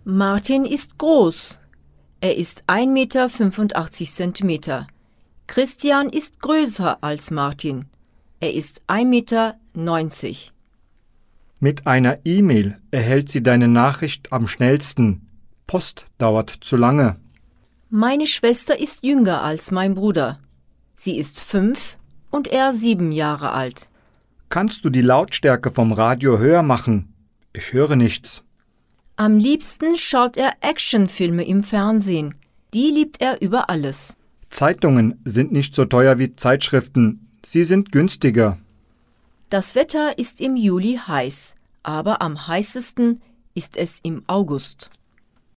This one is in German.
Martin ist groß. Er ist 1,85 Meter. Christian ist größer als Martin. Er ist 1,90 Meter. Mit einer E-Mail erhält sie deine Nachricht am schnellsten. Post dauert zu lange. Meine Schwester ist jünger als mein Bruder. Sie ist 5 und er 7 Jahre alt. Kannst du die Lautstärke vom Radio höher machen? Ich höre nichts. Am liebsten schaut er Actionfilme im Fernsehen. Die liebt er über alles. Zeitungen sind nicht so teuer wie Zeitschriften. Sie sind günstiger. Das Wetter ist im Juli heiß, aber am heißesten ist es im August.